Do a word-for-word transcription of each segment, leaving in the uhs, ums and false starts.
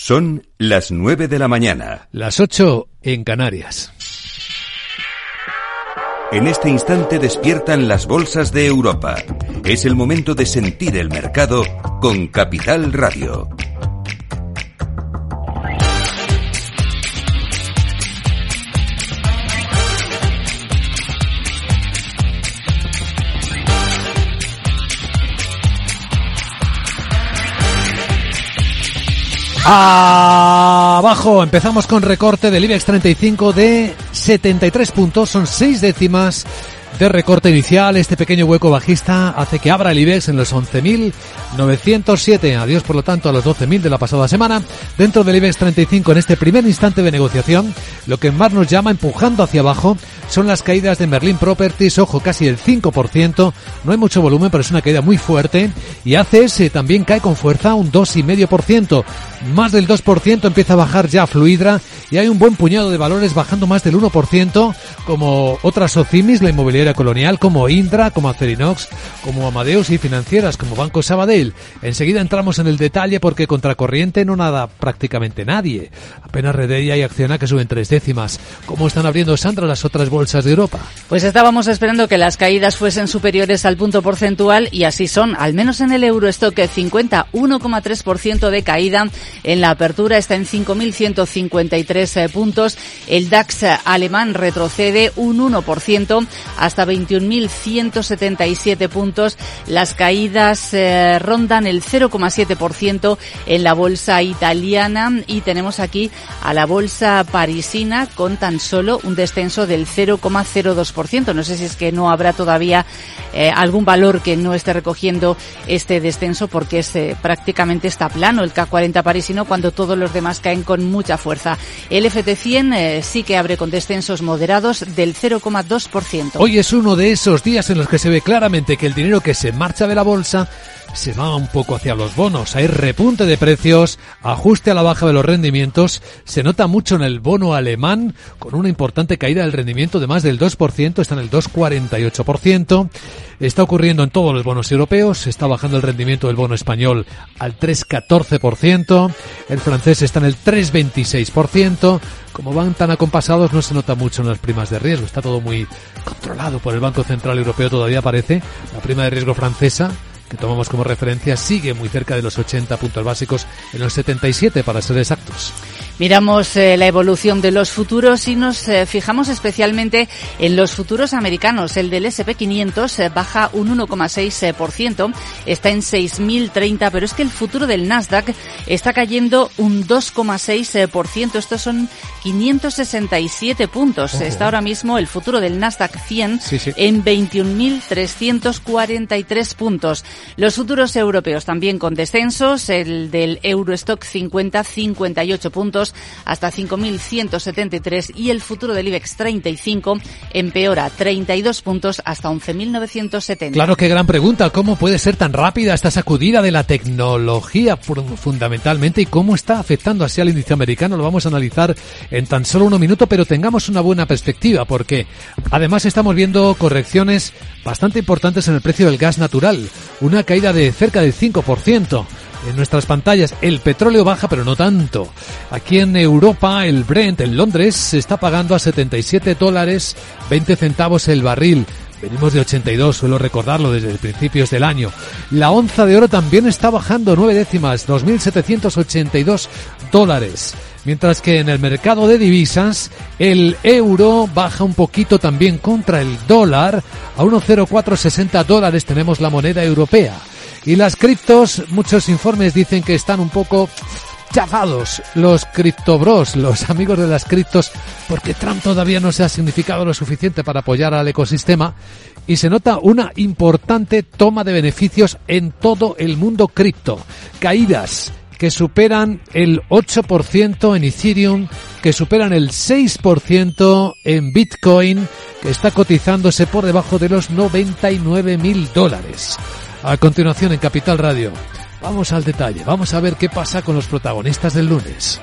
Son las nueve de la mañana. Las ocho en Canarias. En este instante despiertan las bolsas de Europa. Es el momento de sentir el mercado con Capital Radio. Abajo, empezamos con recorte del IBEX treinta y cinco de setenta y tres puntos, son seis décimas de recorte inicial. Este pequeño hueco bajista hace que abra el IBEX en los once mil novecientos siete. Adiós, por lo tanto, a los doce mil de la pasada semana. Dentro del IBEX treinta y cinco, en este primer instante de negociación, lo que más nos llama empujando hacia abajo son las caídas de Merlin Properties, ojo, casi el cinco por ciento. No hay mucho volumen, pero es una caída muy fuerte. Y A C S también cae con fuerza, un dos coma cinco por ciento. Más del dos por ciento empieza a bajar ya Fluidra, y hay un buen puñado de valores bajando más del uno por ciento, como otras Socimis, la inmobiliaria colonial, como Indra, como Acerinox, como Amadeus, y financieras como Banco Sabadell. Enseguida entramos en el detalle, porque contracorriente no nada prácticamente nadie. Apenas Redeia y Acciona, que suben tres décimas. ¿Cómo están abriendo, Sandra, las otras bolsas de Europa? Pues estábamos esperando que las caídas fuesen superiores al punto porcentual, y así son, al menos en el Eurostock cincuenta, uno coma tres por ciento de caída. En la apertura está en cinco mil ciento cincuenta y tres puntos. El DAX alemán retrocede un uno por ciento hasta veintiún mil ciento setenta y siete puntos. Las caídas eh, rondan el cero coma siete por ciento en la bolsa italiana, y tenemos aquí a la bolsa parisina con tan solo un descenso del cero coma cero dos por ciento. No sé si es que no habrá todavía eh, algún valor que no esté recogiendo este descenso, porque es, eh, prácticamente está plano el C A C cuarenta parisino, cuando todos los demás caen con mucha fuerza. El F T cien eh, sí que abre con descensos moderados del cero coma dos por ciento. Hoy es uno de esos días en los que se ve claramente que el dinero que se marcha de la bolsa se va un poco hacia los bonos. Hay repunte de precios, ajuste a la baja de los rendimientos. Se nota mucho en el bono alemán, con una importante caída del rendimiento de más del dos por ciento, está en el dos coma cuarenta y ocho por ciento. Está ocurriendo en todos los bonos europeos, está bajando el rendimiento del bono español al tres coma catorce por ciento, el francés está en el tres coma veintiséis por ciento. Como van tan acompasados, no se nota mucho en las primas de riesgo, está todo muy controlado por el Banco Central Europeo, todavía parece. La prima de riesgo francesa, que tomamos como referencia, sigue muy cerca de los ochenta puntos básicos, en los setenta y siete para ser exactos. Miramos eh, la evolución de los futuros y nos eh, fijamos especialmente en los futuros americanos. El del ese and pe quinientos eh, baja un uno coma seis por ciento, está en seis mil treinta, pero es que el futuro del Nasdaq está cayendo un dos coma seis por ciento. Estos son quinientos sesenta y siete puntos. Oh. Está ahora mismo el futuro del Nasdaq cien sí, sí. en veintiún mil trescientos cuarenta y tres puntos. Los futuros europeos también con descensos. El del Eurostock cincuenta, cincuenta y ocho puntos, hasta cinco mil ciento setenta y tres, y el futuro del IBEX treinta y cinco empeora treinta y dos puntos hasta once mil novecientos setenta. Claro, qué gran pregunta. ¿Cómo puede ser tan rápida esta sacudida de la tecnología fundamentalmente, y cómo está afectando así al índice americano? Lo vamos a analizar en tan solo un minuto, pero tengamos una buena perspectiva, porque además estamos viendo correcciones bastante importantes en el precio del gas natural, una caída de cerca del cinco por ciento. En nuestras pantallas el petróleo baja, pero no tanto. Aquí en Europa el Brent en Londres se está pagando a setenta y siete dólares veinte centavos el barril. Venimos de ochenta y dos, suelo recordarlo desde principios del año. La onza de oro también está bajando nueve décimas, dos mil setecientos ochenta y dos dólares. Mientras que en el mercado de divisas el euro baja un poquito también contra el dólar, a uno coma cero cuatro sesenta dólares tenemos la moneda europea. Y las criptos, muchos informes dicen que están un poco chafados los criptobros, los amigos de las criptos, porque Trump todavía no se ha significado lo suficiente para apoyar al ecosistema, y se nota una importante toma de beneficios en todo el mundo cripto. Caídas que superan el ocho por ciento en Ethereum, que superan el seis por ciento en Bitcoin, que está cotizándose por debajo de los noventa y nueve mil dólares. A continuación en Capital Radio, vamos al detalle, vamos a ver qué pasa con los protagonistas del lunes.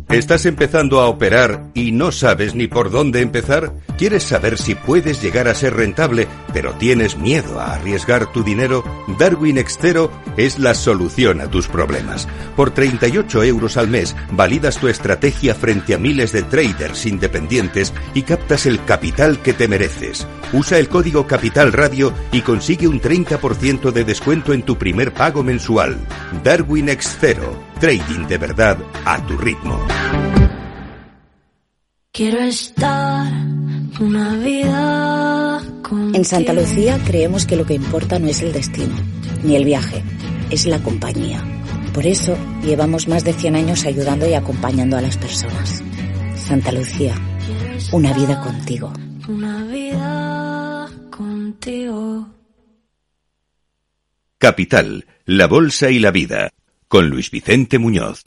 ¿Estás empezando a operar y no sabes ni por dónde empezar? ¿Quieres saber si puedes llegar a ser rentable, pero tienes miedo a arriesgar tu dinero? Darwin Extero es la solución a tus problemas. Por treinta y ocho euros al mes, validas tu estrategia frente a miles de traders independientes y captas el capital que te mereces. Usa el código Capital Radio y consigue un treinta por ciento de descuento en tu primer pago mensual. Darwin Extero. Trading de verdad a tu ritmo. Quiero estar una vida contigo. En Santa Lucía creemos que lo que importa no es el destino, ni el viaje, es la compañía. Por eso llevamos más de cien años ayudando y acompañando a las personas. Santa Lucía, una vida contigo. Una vida contigo. Capital, la bolsa y la vida. Con Luis Vicente Muñoz.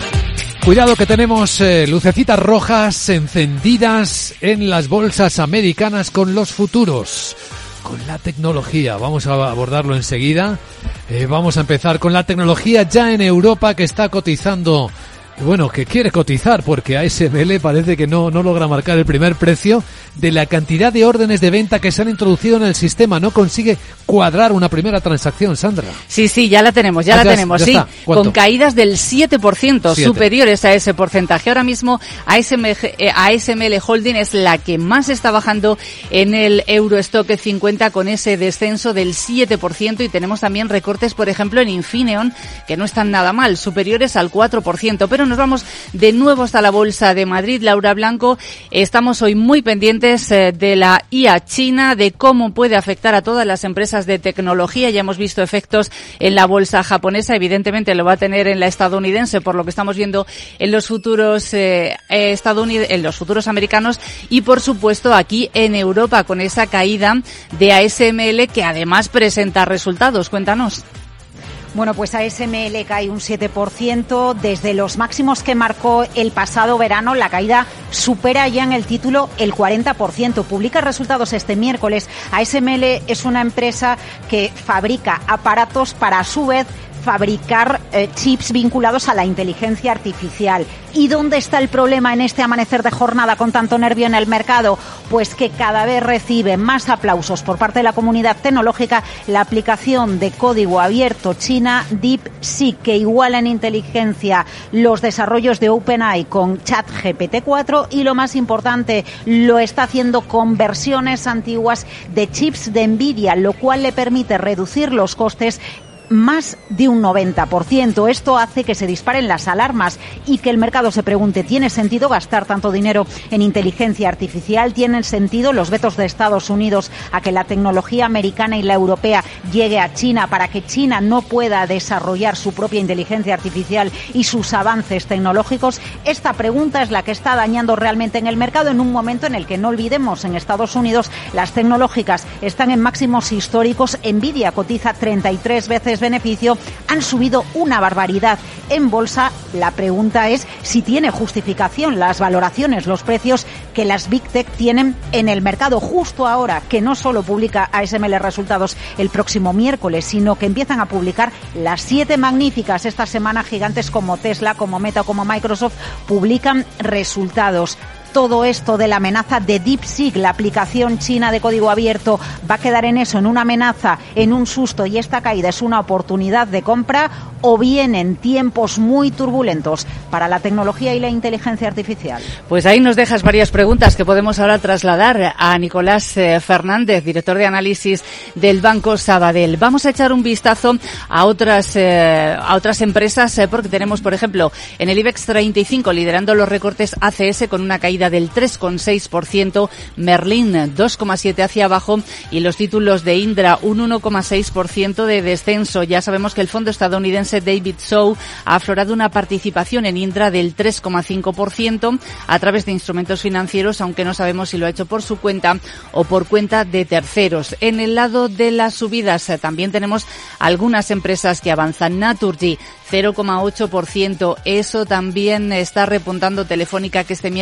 Cuidado que tenemos eh, lucecitas rojas encendidas en las bolsas americanas con los futuros, con la tecnología. Vamos a abordarlo enseguida. Eh, vamos a empezar con la tecnología ya en Europa, que está cotizando, bueno, que quiere cotizar porque A S M L parece que no, no logra marcar el primer precio de la cantidad de órdenes de venta que se han introducido en el sistema. No consigue cuadrar una primera transacción, Sandra. Sí, sí, ya la tenemos, ya ah, la ya, tenemos, ya sí, está. Con caídas del siete por ciento, siete. Superiores a ese porcentaje. Ahora mismo A S M L, eh, A S M L Holding es la que más está bajando en el Eurostock cincuenta, con ese descenso del siete por ciento, y tenemos también recortes, por ejemplo, en Infineon, que no están nada mal, superiores al cuatro por ciento. Pero nos vamos de nuevo hasta la Bolsa de Madrid. Laura Blanco, estamos hoy muy pendientes de la I A china, de cómo puede afectar a todas las empresas de tecnología. Ya hemos visto efectos en la bolsa japonesa, evidentemente lo va a tener en la estadounidense, por lo que estamos viendo en los futuros eh, estadounidenses, en los futuros americanos, y por supuesto aquí en Europa, con esa caída de A S M L, que además presenta resultados. Cuéntanos. Bueno, pues A S M L cae un siete por ciento desde los máximos que marcó el pasado verano. La caída supera ya en el título el cuarenta por ciento. Publica resultados este miércoles. A S M L es una empresa que fabrica aparatos para, a su vez, fabricar eh, chips vinculados a la inteligencia artificial. ¿Y dónde está el problema en este amanecer de jornada con tanto nervio en el mercado? Pues que cada vez recibe más aplausos por parte de la comunidad tecnológica la aplicación de código abierto china DeepSeek, que iguala en inteligencia los desarrollos de OpenAI con ChatGPT cuatro, y lo más importante, lo está haciendo con versiones antiguas de chips de Nvidia, lo cual le permite reducir los costes más de un noventa por ciento. Esto hace que se disparen las alarmas y que el mercado se pregunte, ¿tiene sentido gastar tanto dinero en inteligencia artificial? ¿Tienen sentido los vetos de Estados Unidos a que la tecnología americana y la europea llegue a China para que China no pueda desarrollar su propia inteligencia artificial y sus avances tecnológicos? Esta pregunta es la que está dañando realmente en el mercado, en un momento en el que, no olvidemos, en Estados Unidos las tecnológicas están en máximos históricos. Nvidia cotiza treinta y tres veces beneficio, han subido una barbaridad en bolsa. La pregunta es si tiene justificación las valoraciones, los precios que las Big Tech tienen en el mercado, justo ahora que no solo publica A S M L resultados el próximo miércoles, sino que empiezan a publicar las siete magníficas esta semana. Gigantes como Tesla, como Meta, como Microsoft publican resultados. Todo esto de la amenaza de DeepSeek, la aplicación china de código abierto, va a quedar en eso, en una amenaza, en un susto, y esta caída es una oportunidad de compra, o vienen tiempos muy turbulentos para la tecnología y la inteligencia artificial. Pues ahí nos dejas varias preguntas que podemos ahora trasladar a Nicolás eh, Fernández, director de análisis del Banco Sabadell. Vamos a echar un vistazo a otras eh, a otras empresas, eh, porque tenemos, por ejemplo, en el IBEX treinta y cinco liderando los recortes A C S con una caída del tres coma seis por ciento, Merlin dos coma siete por ciento hacia abajo, y los títulos de Indra un uno coma seis por ciento de descenso. Ya sabemos que el fondo estadounidense David Shaw ha aflorado una participación en Indra del tres coma cinco por ciento a través de instrumentos financieros, aunque no sabemos si lo ha hecho por su cuenta o por cuenta de terceros. En el lado de las subidas eh, también tenemos algunas empresas que avanzan. Naturgy cero coma ocho por ciento, eso también está repuntando. Telefónica, que este miércoles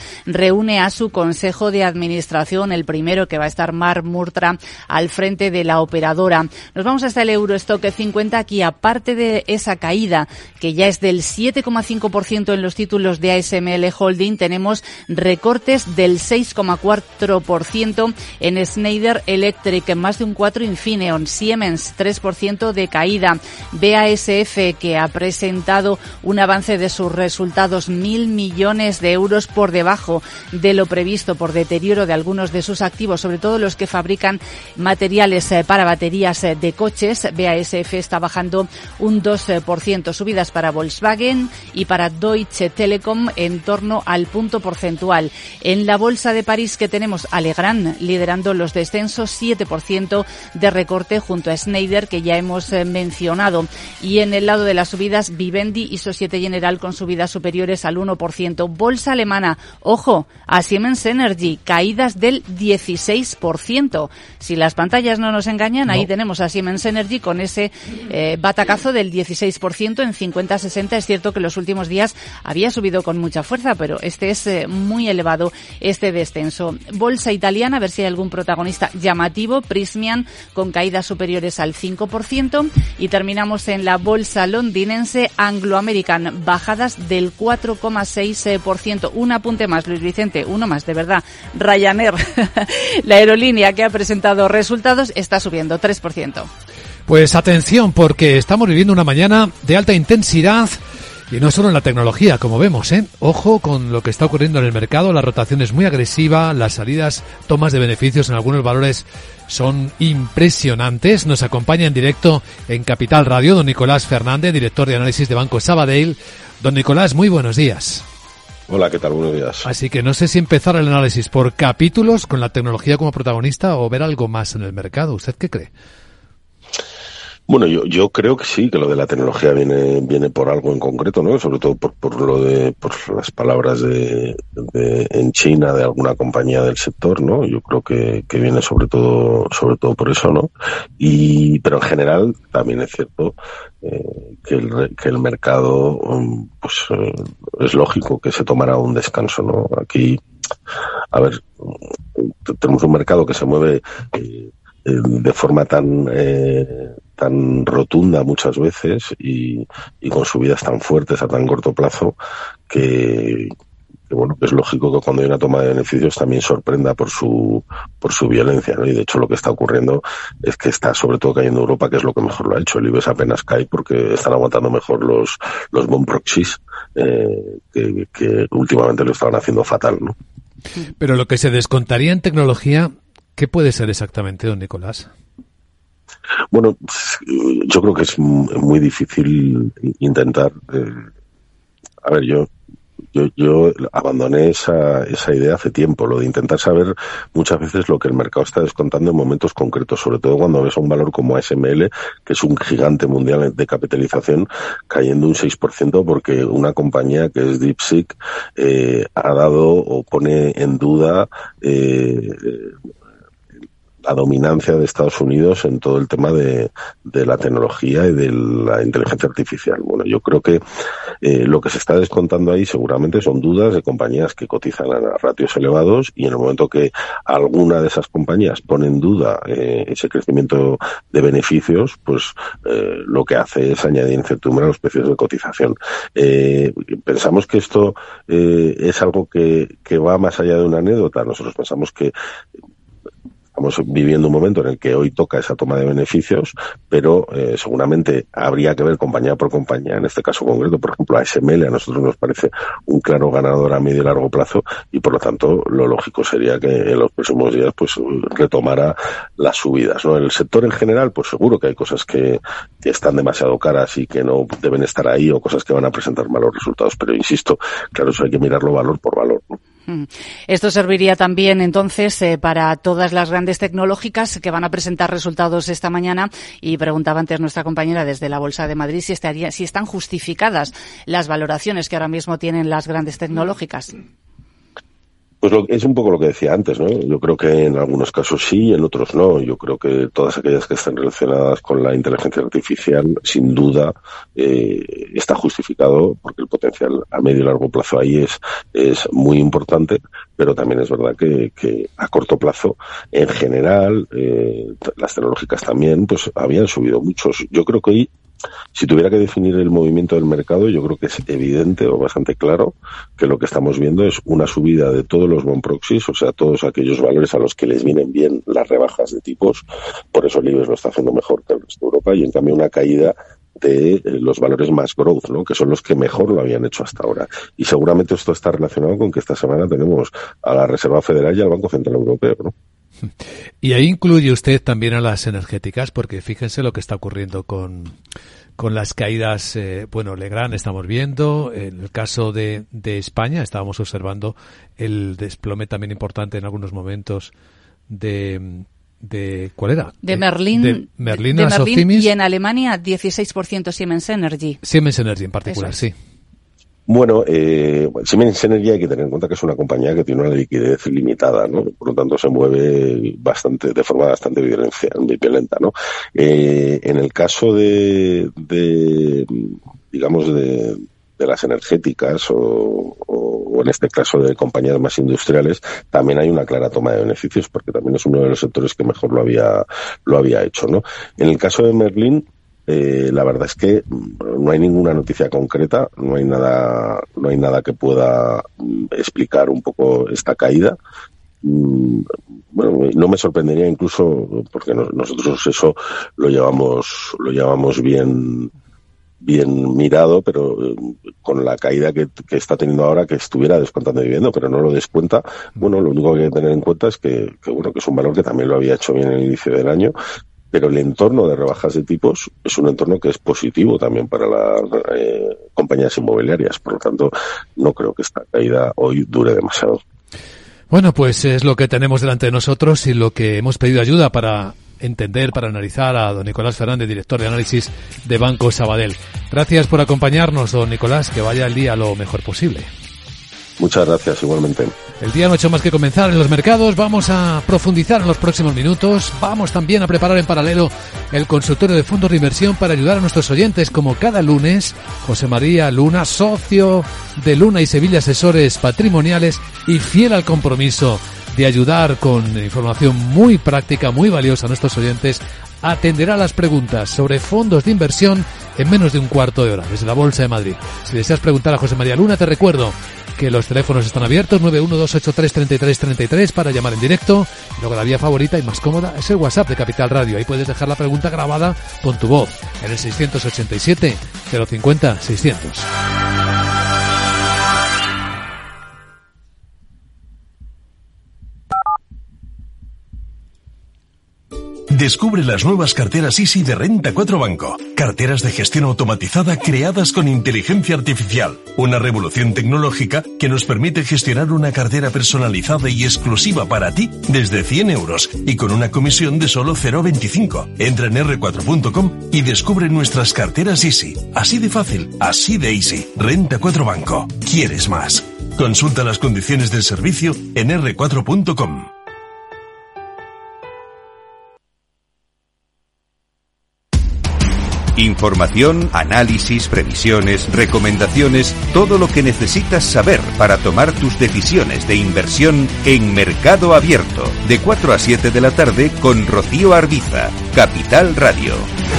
reúne a su consejo de administración, el primero que va a estar Mark Murtra al frente de la operadora. Nos vamos hasta el Eurostock cincuenta. Aquí, aparte de esa caída que ya es del siete coma cinco por ciento en los títulos de A S M L Holding, tenemos recortes del seis coma cuatro por ciento en Schneider Electric, más de un cuatro por ciento Infineon, Siemens tres por ciento de caída, B A S F, que ha presentado un avance de sus resultados mil millones de euros por debajo de lo previsto por deterioro de algunos de sus activos, sobre todo los que fabrican materiales para baterías de coches. B A S F está bajando un dos por ciento, subidas para Volkswagen y para Deutsche Telekom en torno al punto porcentual. En la bolsa de París, que tenemos a Legrand liderando los descensos, siete por ciento de recorte junto a Schneider, que ya hemos eh, mencionado. Y en el lado de las subidas, Vivendi y Societe Generale con subidas superiores al uno por ciento. Bolsa alemana, ojo, a Siemens Energy, caídas del dieciséis por ciento. Si las pantallas no nos engañan, no. Ahí tenemos a Siemens Energy con ese eh, batacazo del dieciséis por ciento en cincuenta sesenta. Es cierto que en los últimos días había subido con mucha fuerza, pero este es eh, muy elevado, este descenso. Bolsa italiana, a ver si hay algún protagonista llamativo. Prysmian con caídas superiores al cinco por ciento. Y terminamos en la bolsa londinense. Anglo American, bajadas del cuatro coma seis por ciento. Un apunte más, Luis Vicente, uno más, de verdad. Ryanair, la aerolínea que ha presentado resultados, está subiendo tres por ciento. Pues atención, porque estamos viviendo una mañana de alta intensidad. Y no solo en la tecnología, como vemos, ¿eh? Ojo con lo que está ocurriendo en el mercado. La rotación es muy agresiva, las salidas, tomas de beneficios en algunos valores son impresionantes. Nos acompaña en directo en Capital Radio don Nicolás Fernández, director de análisis de Banco Sabadell. Don Nicolás, muy buenos días. Hola, ¿qué tal? Buenos días. Así que no sé si empezar el análisis por capítulos, con la tecnología como protagonista, o ver algo más en el mercado. ¿Usted qué cree? Bueno, yo yo creo que sí, que lo de la tecnología viene viene por algo en concreto, ¿no? Sobre todo por por lo de por las palabras de, de en China de alguna compañía del sector, ¿no? Yo creo que que viene sobre todo sobre todo por eso, ¿no? Y pero en general también es cierto eh, que el que el mercado pues eh, es lógico que se tomará un descanso, ¿no? Aquí, a ver, tenemos un mercado que se mueve eh, de forma tan eh, tan rotunda muchas veces y, y con subidas tan fuertes a tan corto plazo que, que bueno, que es lógico que cuando hay una toma de beneficios también sorprenda por su por su violencia, ¿no? Y de hecho lo que está ocurriendo es que está sobre todo cayendo Europa, que es lo que mejor lo ha hecho. El IBEX apenas cae porque están aguantando mejor los los bond proxies eh, que, que últimamente lo estaban haciendo fatal, ¿no? Pero lo que se descontaría en tecnología, ¿qué puede ser exactamente, don Nicolás? Bueno, yo creo que es muy difícil intentar. Eh, a ver, yo, yo, yo abandoné esa, esa idea hace tiempo, lo de intentar saber muchas veces lo que el mercado está descontando en momentos concretos, sobre todo cuando ves un valor como A S M L, que es un gigante mundial de capitalización, cayendo un seis por ciento porque una compañía que es DeepSeek eh, ha dado o pone en duda eh, la dominancia de Estados Unidos en todo el tema de, de la tecnología y de la inteligencia artificial. Bueno, yo creo que eh, lo que se está descontando ahí seguramente son dudas de compañías que cotizan a ratios elevados, y en el momento que alguna de esas compañías pone en duda eh, ese crecimiento de beneficios, pues eh, lo que hace es añadir incertidumbre a los precios de cotización. Eh, pensamos que esto eh, es algo que, que va más allá de una anécdota. Nosotros pensamos que estamos viviendo un momento en el que hoy toca esa toma de beneficios, pero eh, seguramente habría que ver compañía por compañía. En este caso concreto, por ejemplo, A S M L a nosotros nos parece un claro ganador a medio y largo plazo, y por lo tanto lo lógico sería que en los próximos días pues retomara las subidas, ¿no? En el sector en general, pues seguro que hay cosas que, que están demasiado caras y que no deben estar ahí, o cosas que van a presentar malos resultados, pero insisto, claro, eso hay que mirarlo valor por valor, ¿no? Esto serviría también entonces eh, para todas las grandes tecnológicas que van a presentar resultados esta mañana, y preguntaba antes nuestra compañera desde la Bolsa de Madrid si estaría, si están justificadas las valoraciones que ahora mismo tienen las grandes tecnológicas. Pues lo, es un poco lo que decía antes, ¿no? Yo creo que en algunos casos sí y en otros no. Yo creo que todas aquellas que están relacionadas con la inteligencia artificial, sin duda, eh, está justificado porque el potencial a medio y largo plazo ahí es, es muy importante, pero también es verdad que, que a corto plazo, en general, eh, las tecnológicas también, pues habían subido muchos. Yo creo que hoy, si tuviera que definir el movimiento del mercado, yo creo que es evidente o bastante claro que lo que estamos viendo es una subida de todos los bond proxies, o sea, todos aquellos valores a los que les vienen bien las rebajas de tipos. Por eso el IBEX lo está haciendo mejor que el resto de Europa, y en cambio una caída de los valores más growth, ¿no? Que son los que mejor lo habían hecho hasta ahora. Y seguramente esto está relacionado con que esta semana tenemos a la Reserva Federal y al Banco Central Europeo, ¿no? Y ahí incluye usted también a las energéticas, porque fíjense lo que está ocurriendo con, con las caídas. Eh, bueno, Legrand estamos viendo, en el caso de, de España estábamos observando el desplome también importante en algunos momentos de... de ¿cuál era? De Merlin, de Merlin, de, de Merlin y en Alemania dieciséis por ciento Siemens Energy. Siemens Energy en particular, sí. Bueno, eh, Siemens Energy hay que tener en cuenta que es una compañía que tiene una liquidez limitada, ¿no? Por lo tanto, se mueve bastante, de forma bastante violenta, ¿no? Eh, en el caso de, de digamos, de, de las energéticas o, o, o en este caso de compañías más industriales, también hay una clara toma de beneficios, porque también es uno de los sectores que mejor lo había, lo había hecho, ¿no? En el caso de Merlin, Eh, la verdad es que no hay ninguna noticia concreta, no hay nada, no hay nada que pueda mm, explicar un poco esta caída. Mm, bueno, no me sorprendería incluso, porque no, nosotros eso lo llevamos, lo llevamos bien, bien mirado, pero eh, con la caída que, que está teniendo ahora, que estuviera descontando dividendo, pero no lo descuenta. Bueno, lo único que hay que tener en cuenta es que, que bueno, que es un valor que también lo había hecho bien en el inicio del año. Pero el entorno de rebajas de tipos es un entorno que es positivo también para las eh, compañías inmobiliarias. Por lo tanto, no creo que esta caída hoy dure demasiado. Bueno, pues es lo que tenemos delante de nosotros y lo que hemos pedido ayuda para entender, para analizar a don Nicolás Fernández, director de análisis de Banco Sabadell. Gracias por acompañarnos, don Nicolás, que vaya el día lo mejor posible. Muchas gracias, igualmente. El día no ha hecho más que comenzar en los mercados. Vamos a profundizar en los próximos minutos. Vamos también a preparar en paralelo el consultorio de fondos de inversión para ayudar a nuestros oyentes, como cada lunes. José María Luna, socio de Luna y Sevilla Asesores Patrimoniales y fiel al compromiso de ayudar con información muy práctica, muy valiosa a nuestros oyentes, atenderá las preguntas sobre fondos de inversión en menos de un cuarto de hora, desde la Bolsa de Madrid. Si deseas preguntar a José María Luna, te recuerdo que los teléfonos están abiertos, nueve uno dos ocho tres, treinta y tres treinta y tres para llamar en directo. Y luego la vía favorita y más cómoda es el WhatsApp de Capital Radio. Ahí puedes dejar la pregunta grabada con tu voz en el seiscientos ochenta y siete, cero cincuenta, seiscientos. Descubre las nuevas carteras Easy de Renta cuatro Banco. Carteras de gestión automatizada creadas con inteligencia artificial. Una revolución tecnológica que nos permite gestionar una cartera personalizada y exclusiva para ti desde cien euros y con una comisión de solo cero coma veinticinco. Entra en erre cuatro punto com y descubre nuestras carteras Easy. Así de fácil, así de easy. Renta cuatro Banco. ¿Quieres más? Consulta las condiciones del servicio en erre cuatro punto com. Información, análisis, previsiones, recomendaciones, todo lo que necesitas saber para tomar tus decisiones de inversión en Mercado Abierto, de cuatro a siete de la tarde con Rocío Arbiza, Capital Radio.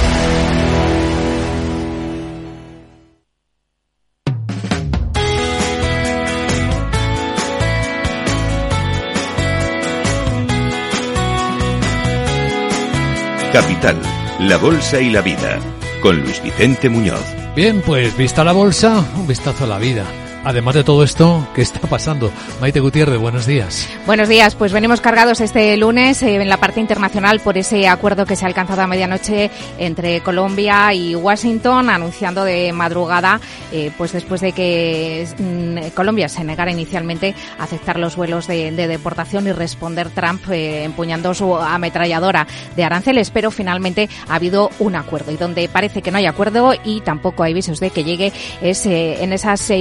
Capital, la bolsa y la vida. Con Luis Vicente Muñoz. Bien, pues vista la bolsa, un vistazo a la vida. Además de todo esto, ¿qué está pasando? Maite Gutiérrez, buenos días. Buenos días, pues venimos cargados este lunes eh, en la parte internacional por ese acuerdo que se ha alcanzado a medianoche entre Colombia y Washington, anunciando de madrugada, eh, pues después de que mm, Colombia se negara inicialmente a aceptar los vuelos de, de deportación y responder Trump eh, empuñando su ametralladora de aranceles, pero finalmente ha habido un acuerdo y donde parece que no hay acuerdo y tampoco hay visos de que llegue es eh, en esas eh, propuestas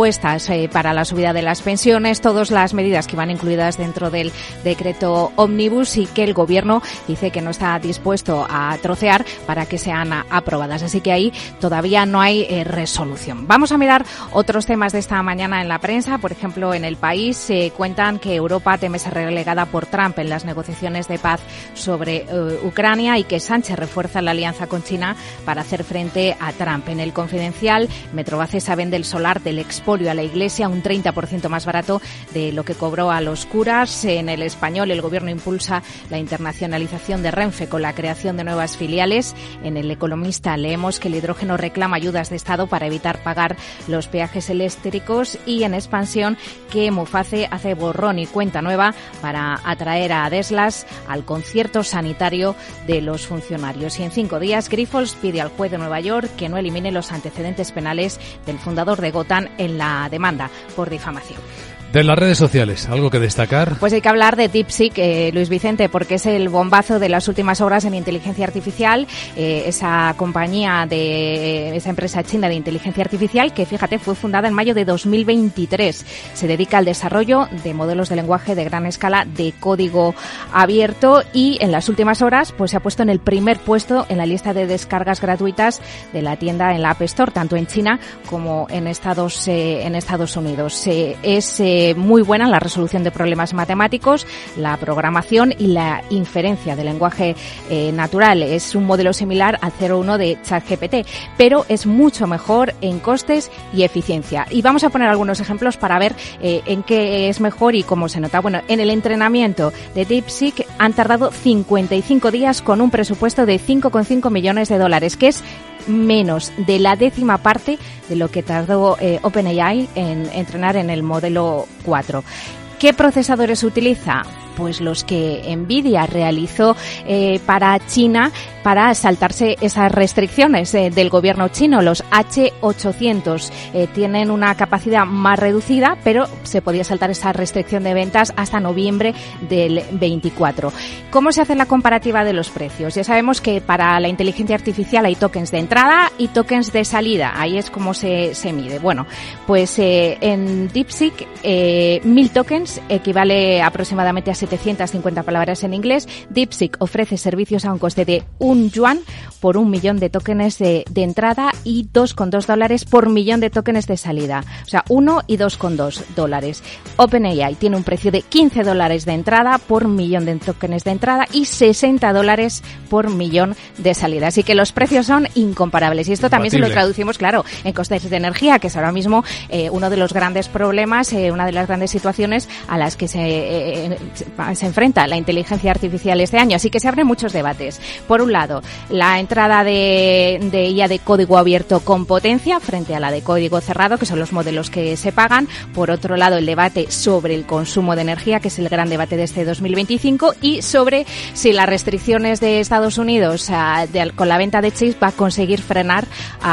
propuestas eh, para la subida de las pensiones, todas las medidas que van incluidas dentro del decreto Ómnibus y que el Gobierno dice que no está dispuesto a trocear para que sean aprobadas. Así que ahí todavía no hay eh, resolución. Vamos a mirar otros temas de esta mañana en la prensa. Por ejemplo, en El País se eh, cuentan que Europa teme ser relegada por Trump en las negociaciones de paz sobre eh, Ucrania y que Sánchez refuerza la alianza con China para hacer frente a Trump. En El Confidencial, Metrobacesa vende el solar del expolio a la Iglesia un treinta por ciento más barato de lo que cobró a los curas. En El Español, el Gobierno impulsa la internacionalización de Renfe con la creación de nuevas filiales. En El Economista leemos que el hidrógeno reclama ayudas de Estado para evitar pagar los peajes eléctricos y en Expansión que Muface hace borrón y cuenta nueva para atraer a Deslas al concierto sanitario de los funcionarios. Y en cinco días, Grifols pide al juez de Nueva York que no elimine los antecedentes penales del fundador de Gotham en la demanda por difamación. De las redes sociales, ¿algo que destacar? Pues hay que hablar de DeepSeek, eh, Luis Vicente, porque es el bombazo de las últimas horas en inteligencia artificial, eh, esa compañía de esa empresa china de inteligencia artificial que, fíjate, fue fundada en mayo de dos mil veintitrés. Se dedica al desarrollo de modelos de lenguaje de gran escala de código abierto y en las últimas horas pues se ha puesto en el primer puesto en la lista de descargas gratuitas de la tienda en la App Store, tanto en China como en Estados eh, en Estados Unidos. Eh, es eh, muy buena la resolución de problemas matemáticos, la programación y la inferencia de lenguaje eh, natural. Es un modelo similar al cero uno de ChatGPT, pero es mucho mejor en costes y eficiencia. Y vamos a poner algunos ejemplos para ver eh, en qué es mejor y cómo se nota. Bueno, en el entrenamiento de DeepSeek han tardado cincuenta y cinco días con un presupuesto de cinco coma cinco millones de dólares, que es menos de la décima parte de lo que tardó eh, OpenAI en entrenar en el modelo cuatro. ¿Qué procesadores utiliza? Pues los que Nvidia realizó eh, para China para saltarse esas restricciones eh, del gobierno chino. Los H ochocientos eh, tienen una capacidad más reducida, pero se podía saltar esa restricción de ventas hasta noviembre del veinticuatro. ¿Cómo se hace la comparativa de los precios? Ya sabemos que para la inteligencia artificial hay tokens de entrada y tokens de salida. Ahí es como se, se mide. Bueno, pues eh, en DeepSeek eh, mil tokens equivale aproximadamente a setecientas cincuenta palabras en inglés. DeepSeek ofrece servicios a un coste de un yuan por un millón de tokens de, de entrada y dos coma dos dólares por millón de tokens de salida. O sea, uno y dos coma dos dólares. OpenAI tiene un precio de quince dólares de entrada por millón de tokens de entrada y sesenta dólares por millón de salida. Así que los precios son incomparables. Y esto también Compatible. Se lo traducimos, claro, en costes de energía, que es ahora mismo eh, uno de los grandes problemas, eh, una de las grandes situaciones a las que se, eh, se enfrenta la inteligencia artificial este año. Así que se abren muchos debates. Por un lado, la entrada de, de I A de código abierto con potencia frente a la de código cerrado, que son los modelos que se pagan. Por otro lado, el debate sobre el consumo de energía, que es el gran debate de este dos mil veinticinco, y sobre si las restricciones de Estados Unidos a, de, con la venta de chips va a conseguir frenar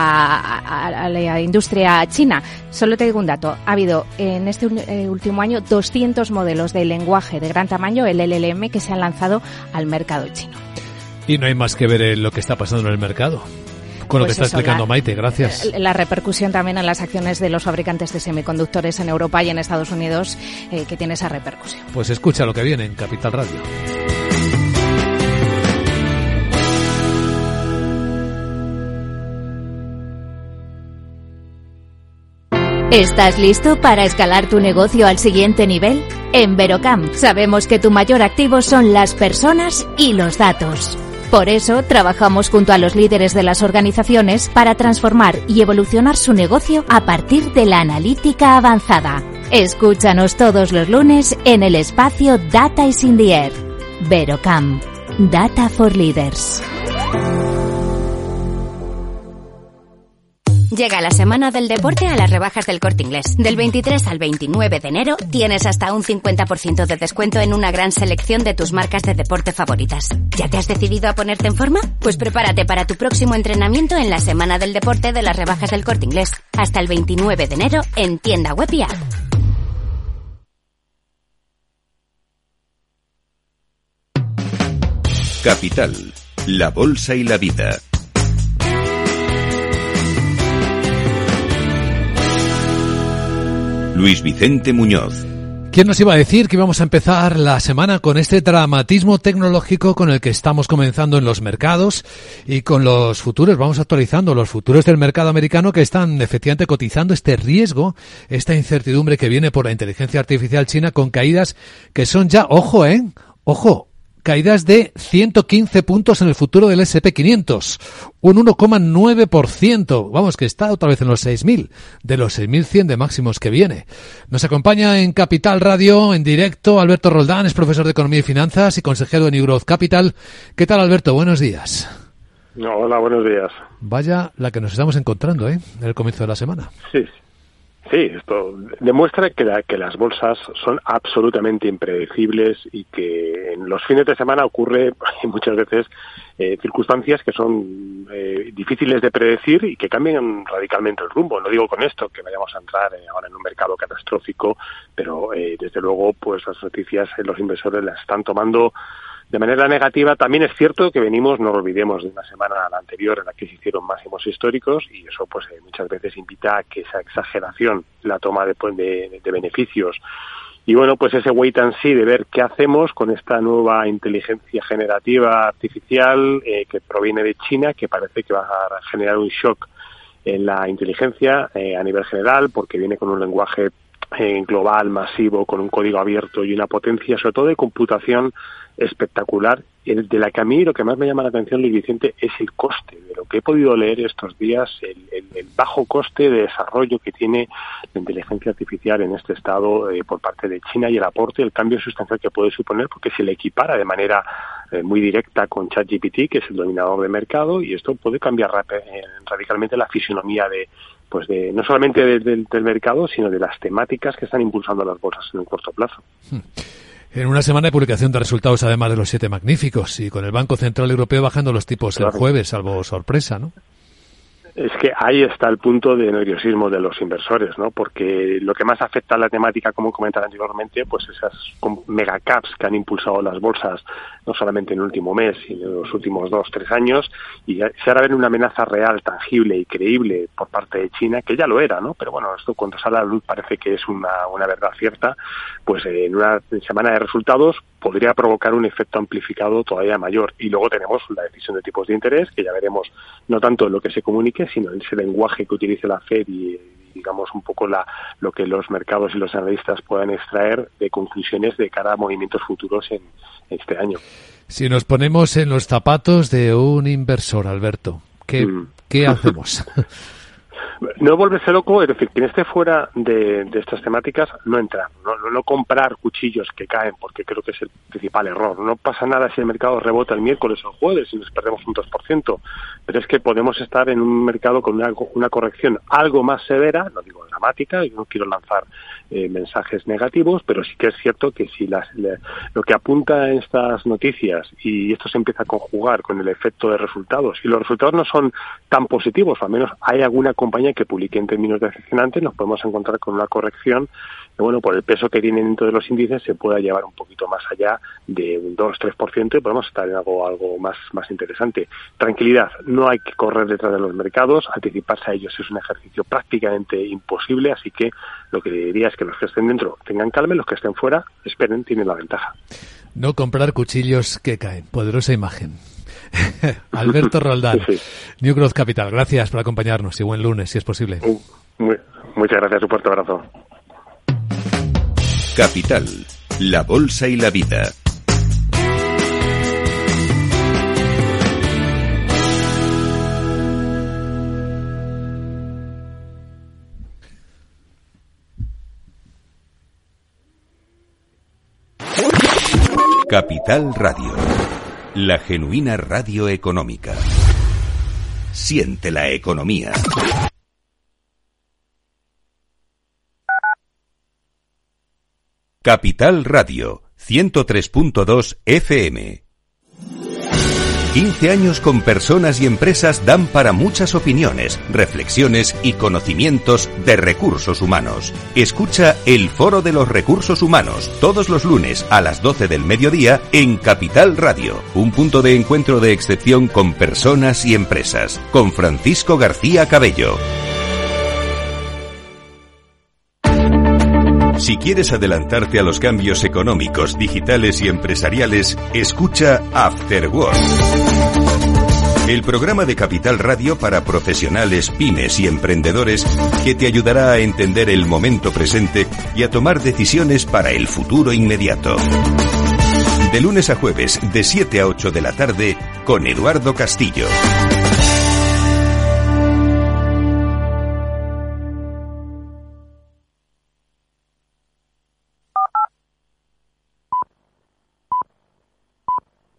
a, a, a la industria china. Solo te digo un dato. Ha habido en este eh, último año doscientos modelos de lenguaje de gran tamaño, el L L M, que se han lanzado al mercado chino. Y no hay más que ver en lo que está pasando en el mercado. Con lo pues que está eso, explicando la, Maite, gracias. La repercusión también en las acciones de los fabricantes de semiconductores en Europa y en Estados Unidos, eh, que tiene esa repercusión. Pues escucha lo que viene en Capital Radio. ¿Estás listo para escalar tu negocio al siguiente nivel? En Verocam sabemos que tu mayor activo son las personas y los datos. Por eso, trabajamos junto a los líderes de las organizaciones para transformar y evolucionar su negocio a partir de la analítica avanzada. Escúchanos todos los lunes en el espacio Data is in the Air. Verocam. Data for Leaders. Llega la semana del deporte a las rebajas del Corte Inglés. Del veintitrés al veintinueve de enero tienes hasta un cincuenta por ciento de descuento en una gran selección de tus marcas de deporte favoritas. ¿Ya te has decidido a ponerte en forma? Pues prepárate para tu próximo entrenamiento en la semana del deporte de las rebajas del Corte Inglés. Hasta el veintinueve de enero en tienda web y app. Capital, la bolsa y la vida. Luis Vicente Muñoz. ¿Quién nos iba a decir que íbamos a empezar la semana con este dramatismo tecnológico con el que estamos comenzando en los mercados y con los futuros? Vamos actualizando los futuros del mercado americano que están efectivamente cotizando este riesgo, esta incertidumbre que viene por la inteligencia artificial china con caídas que son ya, ojo, eh, ojo, caídas de ciento quince puntos en el futuro del ese and pe quinientos, un uno coma nueve por ciento. Vamos, que está otra vez en los seis mil, de los seis mil cien de máximos que viene. Nos acompaña en Capital Radio, en directo, Alberto Roldán, es profesor de Economía y Finanzas y consejero de New Growth Capital. ¿Qué tal, Alberto? Buenos días. Hola, buenos días. Vaya la que nos estamos encontrando, ¿eh?, en el comienzo de la semana. Sí, Sí, esto demuestra que, la, que las bolsas son absolutamente impredecibles y que en los fines de semana ocurre muchas veces eh, circunstancias que son eh, difíciles de predecir y que cambian radicalmente el rumbo. No digo con esto que vayamos a entrar eh, ahora en un mercado catastrófico, pero eh, desde luego pues las noticias eh, los inversores las están tomando de manera negativa. También es cierto que venimos, no lo olvidemos, de una semana a la anterior en la que se hicieron máximos históricos y eso pues eh, muchas veces invita a que esa exageración, la toma de, de, de beneficios y bueno, pues ese wait and see de ver qué hacemos con esta nueva inteligencia generativa artificial eh, que proviene de China, que parece que va a generar un shock en la inteligencia eh, a nivel general porque viene con un lenguaje eh, global, masivo, con un código abierto y una potencia, sobre todo de computación espectacular, de la que a mí lo que más me llama la atención, Luis Vicente, es el coste. De lo que he podido leer estos días, el, el, el bajo coste de desarrollo que tiene la inteligencia artificial en este estado eh, por parte de China y el aporte, el cambio sustancial que puede suponer, porque se le equipara de manera eh, muy directa con ChatGPT, que es el dominador de mercado, y esto puede cambiar rap- eh, radicalmente la fisonomía de pues de no solamente de, de, del mercado, sino de las temáticas que están impulsando las bolsas en el corto plazo. Hmm. En una semana de publicación de resultados, además de los siete magníficos, y con el Banco Central Europeo bajando los tipos claro. el jueves, salvo sorpresa, ¿no? Es que ahí está el punto de nerviosismo de los inversores, ¿no? Porque lo que más afecta a la temática, como comentaba anteriormente, pues esas megacaps que han impulsado las bolsas, no solamente en el último mes, sino en los últimos dos, tres años, y si ahora ven una amenaza real, tangible y creíble por parte de China, que ya lo era, ¿no? Pero bueno, esto cuando sale a la luz parece que es una, una verdad cierta, pues en una semana de resultados podría provocar un efecto amplificado todavía mayor. Y luego tenemos la decisión de tipos de interés, que ya veremos no tanto en lo que se comunique, sino en ese lenguaje que utilice la Fed y, digamos, un poco la, lo que los mercados y los analistas puedan extraer de conclusiones de cara a movimientos futuros en, en este año. Si nos ponemos en los zapatos de un inversor, Alberto, ¿qué, mm. ¿qué hacemos? No volverse loco, es decir, quien esté fuera de, de estas temáticas, no entrar, no, no, no comprar cuchillos que caen, porque creo que es el principal error. No pasa nada si el mercado rebota el miércoles o el jueves y nos perdemos un dos por ciento, pero es que podemos estar en un mercado con una, una corrección algo más severa, no digo dramática, y no quiero lanzar eh, mensajes negativos, pero sí que es cierto que si las, le, lo que apunta en estas noticias, y esto se empieza a conjugar con el efecto de resultados, y los resultados no son tan positivos, o al menos hay alguna compañía que publique en términos decepcionantes, nos podemos encontrar con una corrección que, bueno, por el peso que tienen dentro de los índices se pueda llevar un poquito más allá de un dos a tres por ciento y podemos estar en algo algo más más interesante. Tranquilidad, no hay que correr detrás de los mercados, anticiparse a ellos es un ejercicio prácticamente imposible, así que lo que diría es que los que estén dentro tengan calma, los que estén fuera esperen, tienen la ventaja. No comprar cuchillos que caen, poderosa imagen. Alberto Roldán, sí, sí. New Growth Capital, gracias por acompañarnos y buen lunes, si es posible. Muy, muchas gracias, un fuerte abrazo. Capital, la bolsa y la vida. Capital Radio, la genuina radio económica. Siente la economía. Capital Radio, ciento tres punto dos F M. quince años con personas y empresas dan para muchas opiniones, reflexiones y conocimientos de recursos humanos. Escucha el Foro de los Recursos Humanos todos los lunes a las doce del mediodía en Capital Radio, un punto de encuentro de excepción con personas y empresas, con Francisco García Cabello. Si quieres adelantarte a los cambios económicos, digitales y empresariales, escucha After Work. El programa de Capital Radio para profesionales, pymes y emprendedores que te ayudará a entender el momento presente y a tomar decisiones para el futuro inmediato. De lunes a jueves, de siete a ocho de la tarde, con Eduardo Castillo.